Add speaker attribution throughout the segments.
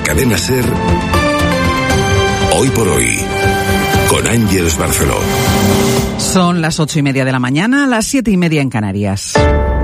Speaker 1: la cadena SER, Hoy por Hoy, con Ángeles Barceló.
Speaker 2: Son las 8:30 de la mañana, las 7:30 en Canarias.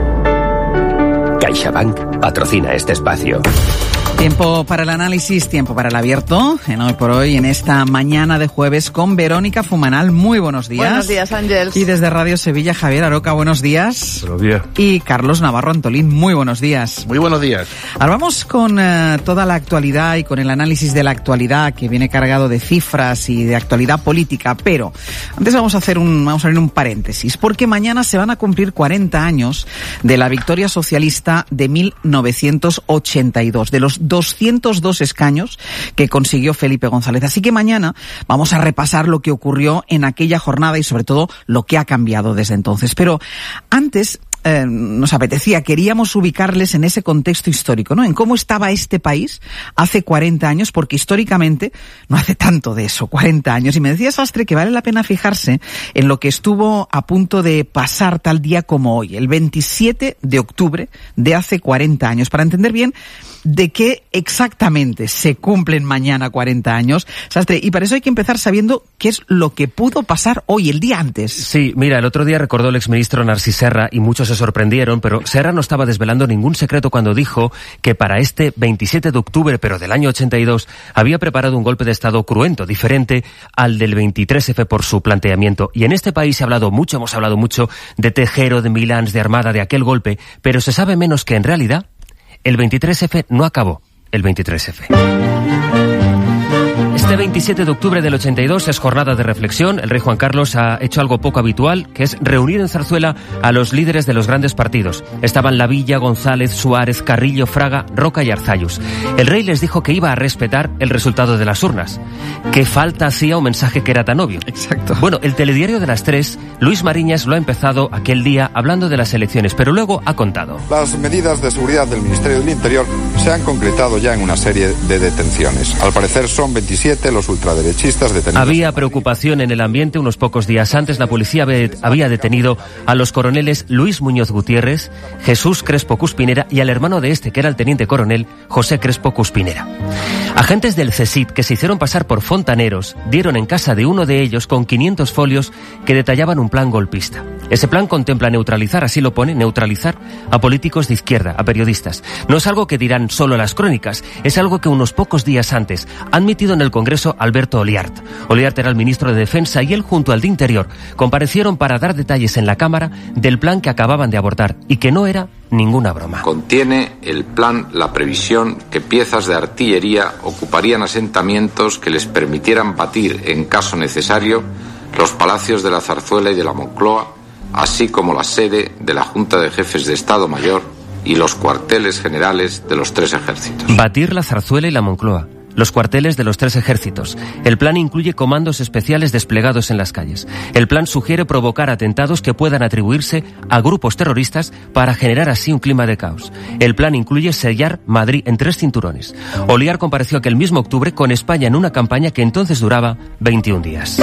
Speaker 3: CaixaBank patrocina este espacio.
Speaker 2: Tiempo para el análisis, tiempo para el abierto, en Hoy por Hoy, en esta mañana de jueves con Verónica Fumanal. Muy buenos días.
Speaker 4: Buenos días, Ángeles.
Speaker 2: Y desde Radio Sevilla, Javier Aroca, buenos días.
Speaker 5: Buenos días.
Speaker 2: Y Carlos Navarro Antolín, muy buenos días.
Speaker 5: Muy buenos días.
Speaker 2: Ahora vamos con toda la actualidad y con el análisis de la actualidad que viene cargado de cifras y de actualidad política, pero antes vamos a abrir un paréntesis, porque mañana se van a cumplir 40 años de la victoria socialista de 1982, de los 202 escaños que consiguió Felipe González. Así que mañana vamos a repasar lo que ocurrió en aquella jornada y sobre todo lo que ha cambiado desde entonces. Pero antes queríamos ubicarles en ese contexto histórico, ¿no? En cómo estaba este país hace 40 años, porque históricamente no hace tanto de eso, 40 años. Y me decía Sastre que vale la pena fijarse en lo que estuvo a punto de pasar tal día como hoy, el 27 de octubre de hace 40 años, para entender bien de qué exactamente se cumplen mañana 40 años, Sastre, y para eso hay que empezar sabiendo qué es lo que pudo pasar hoy, el día antes.
Speaker 3: Sí, mira, el otro día recordó el exministro Narcís Serra y muchos se sorprendieron, pero Serra no estaba desvelando ningún secreto cuando dijo que para este 27 de octubre, pero del año 82, había preparado un golpe de Estado cruento, diferente al del 23F por su planteamiento. Y en este país hemos hablado mucho de Tejero, de Milans, de Armada, de aquel golpe, pero se sabe menos que en realidad el 23F no acabó el 23F. Este 27 de octubre del 82 es jornada de reflexión. El rey Juan Carlos ha hecho algo poco habitual, que es reunir en Zarzuela a los líderes de los grandes partidos. Estaban Lavilla, González, Suárez, Carrillo, Fraga, Roca y Arzallus. El rey les dijo que iba a respetar el resultado de las urnas. ¿Qué falta hacía un mensaje que era tan obvio?
Speaker 2: Exacto.
Speaker 3: Bueno, el telediario de las 3, Luis Mariñas, lo ha empezado aquel día hablando de las elecciones, pero luego ha contado.
Speaker 6: Las medidas de seguridad del Ministerio del Interior se han concretado ya en una serie de detenciones. Al parecer son 27 los ultraderechistas detenidos.
Speaker 3: Había preocupación en el ambiente. Unos pocos días antes la policía había detenido a los coroneles Luis Muñoz Gutiérrez, Jesús Crespo Cuspinera y al hermano de este, que era el teniente coronel, José Crespo Cuspinera. Agentes del CSIC que se hicieron pasar por fontaneros dieron en casa de uno de ellos con 500 folios que detallaban un plan golpista. Ese plan contempla neutralizar, así lo pone, neutralizar a políticos de izquierda, a periodistas. No es algo que dirán solo las crónicas, es algo que unos pocos días antes ha admitido en el Congreso Alberto Oliart. Oliart era el ministro de Defensa y él, junto al de Interior, comparecieron para dar detalles en la Cámara del plan que acababan de abordar y que no era ninguna broma.
Speaker 7: Contiene el plan la previsión que piezas de artillería ocuparían asentamientos que les permitieran batir, en caso necesario, los palacios de la Zarzuela y de la Moncloa, así como la sede de la Junta de Jefes de Estado Mayor y los cuarteles generales de los 3 ejércitos.
Speaker 3: Batir la Zarzuela y la Moncloa, los cuarteles de los 3 ejércitos. El plan incluye comandos especiales desplegados en las calles. El plan sugiere provocar atentados que puedan atribuirse a grupos terroristas para generar así un clima de caos. El plan incluye sellar Madrid en 3 cinturones. Oliart compareció aquel mismo octubre con España en una campaña que entonces duraba 21 días.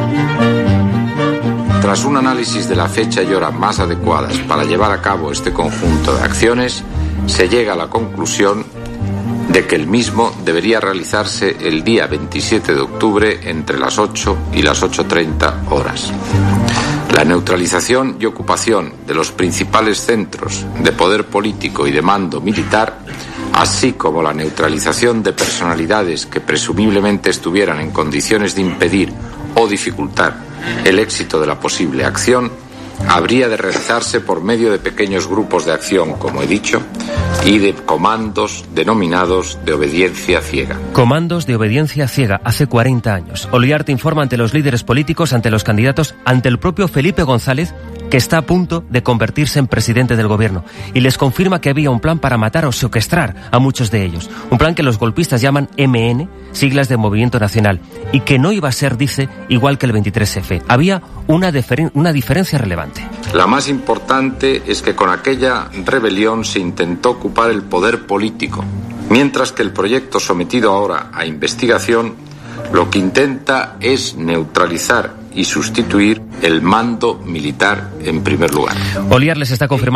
Speaker 7: Tras un análisis de la fecha y hora más adecuadas para llevar a cabo este conjunto de acciones, se llega a la conclusión de que el mismo debería realizarse el día 27 de octubre entre las 8 y las 8:30 horas. La neutralización y ocupación de los principales centros de poder político y de mando militar, así como la neutralización de personalidades que presumiblemente estuvieran en condiciones de impedir o dificultar el éxito de la posible acción, habría de realizarse por medio de pequeños grupos de acción, como he dicho, y de comandos denominados de obediencia ciega.
Speaker 3: Comandos de obediencia ciega, hace 40 años. Oliart informa ante los líderes políticos, ante los candidatos, ante el propio Felipe González, que está a punto de convertirse en presidente del gobierno, y les confirma que había un plan para matar o secuestrar a muchos de ellos. Un plan que los golpistas llaman MN, siglas de Movimiento Nacional, y que no iba a ser, dice, igual que el 23F. Había una diferencia relevante.
Speaker 7: La más importante es que con aquella rebelión se intentó ocupar el poder político, mientras que el proyecto sometido ahora a investigación lo que intenta es neutralizar y sustituir el mando militar en primer lugar.
Speaker 3: Oliart les está confirmando